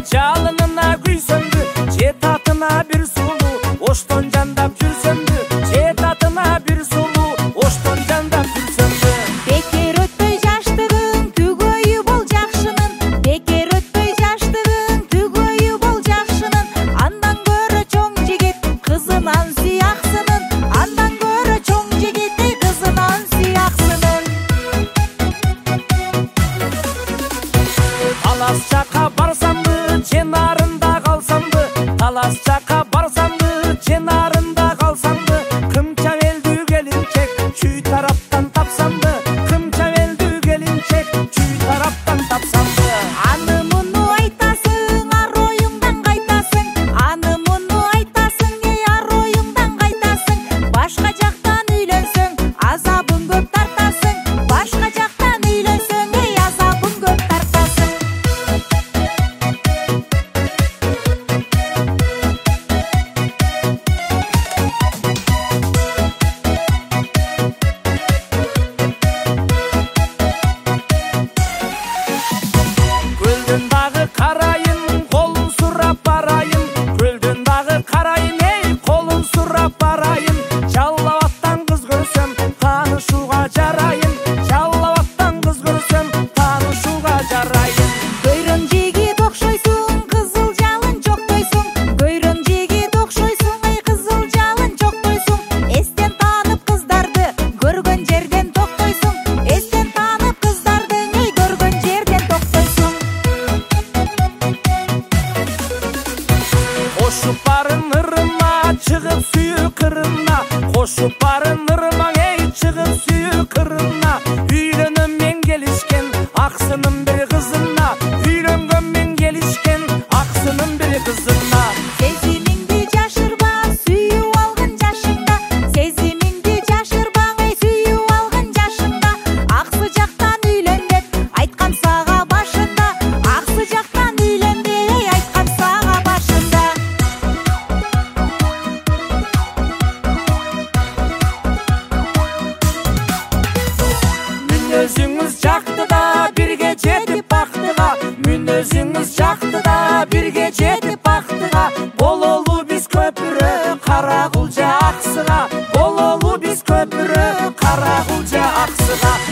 жалынына күйсөмдү, жет атына бир сулуу, оштон жандап жүрсөмдү, жет атына бир сулуу, оштон жандап жүрсөмдү. Бекер өтпөй жаштыгың, түгөйү бол жакшынын. Бекер өтпөй жаштыгың, түгөйү бол жакшынын. Андан көрө чоң жигит кызынан сыяксынын. Андан көрө чоң жигит кызынан сыяксынын. Талас жака барсамбы, ченарында калсамбы, талас жака барсамбы, ченарында калсамбы, кымча белдүү келинчек чүй тараптан тапсамбы, кымча белдүү келинчек чүй тараптан тапсамбы. Аны муну айтасың, ар оюңдан кайтасың. Аны муну айтасың, ар оюңдан кайтасың. Башка жактан үйлөнсөң, азабын көп тартасың. Башка жактан үйлөнсөң, азабын көп тартасың. Көлдөн дагы карайын, колун сурап барайын. Көлдөн дагы карайын, колун сурап барайын. Жаллабаттан кыз көрсөм, таанышууга жарайын. Жаллабаттан кыз көрсөм, таанышууга жарайын. Көйрөң жигит окшойсуң, кызыл жалын чоктойсуң. Көйрөң жигит окшойсуң, кызыл жалын чоктойсуң. Эстен таанып кыздарды, көргөн жерден токтойсуң. Эстен таанып кыздарды, көргөн жерден токтойсуң. Кошуп барын ырыма, чыгып сүйүү кырына. Кошуп барын ырыма, чыгып сүйүү кырына. Үйлөнөм мен келишкен аксынын бир кызына. Үйлөнгөн мен келишкен аксынын бир кызына. Сезимиңди жашырба, сүйүп алган жашыңда. Сезимиңди жашырба, сүйүп алган жашыңда. Аксы жактан үйлөн деп айткан сага башында. Аксы жактан үйлөн деп айткан сага башында. Мүнөзүңүз жакты да бирге жетип бактыга. Мүнөзүңүз жакты да бирге жетип бактыга. Бололу биз көпүрө кара кулжа аксыга. Бололу биз көпүрө кара кулжа аксыга.